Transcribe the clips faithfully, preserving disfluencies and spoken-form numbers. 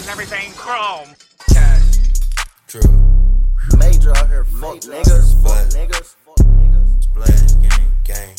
and everything chrome. Cash. True. Major out here, fuck niggas, fuck niggas, fuck niggas. Splash gang, gang.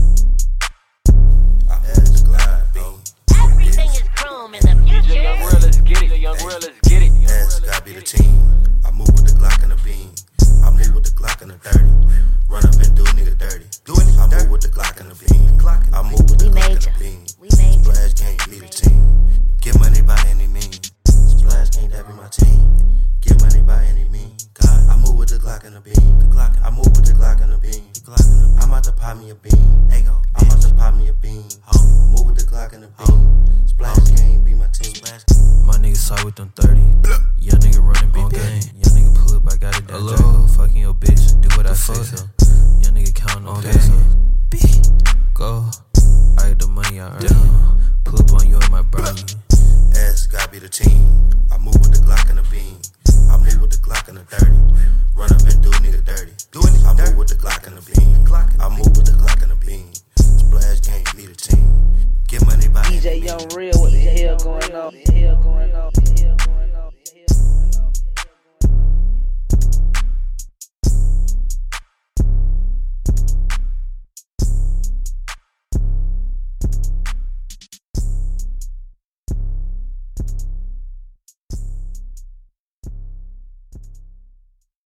I had to glide beam. Everything is chrome in the future. Young real, let's get it. Young real, let's get it. Ass gotta be the team. I move with the Glock and the beam. I move with the Glock and the thirty. Run up and do a nigga dirty. Do it. I move with the Glock and the beam. I move with the We Glock and major. the beam. We major. Splash gang be the team. Get money by any means. Splash gang that be my team. Get money by any means. God, I move with the Glock and the beam. The Glock. I move with the Glock and the beam. The Glock and the I'm about to pop me a beam. Ego. I'm about to pop me a beam. Move with the Glock and the beam. Splash gang be my team. My nigga saw with them thirty. Young nigga running big game. Young nigga pull up, I got it down. Draco. Fucking your bitch, do what I say so. Young nigga counting on peso. Go. I get the money I earn. Pull up on you and my brownie. Ass gotta be the team. I move with the Glock and the beam. I move with the Glock and the thirty. Run up and do a nigga dirty. Do it. I move with the Glock and the beam. I move with the Glock and the beam. Splash gang be the team. Get money by D J Young Real, what the hell going on? What the hell going on?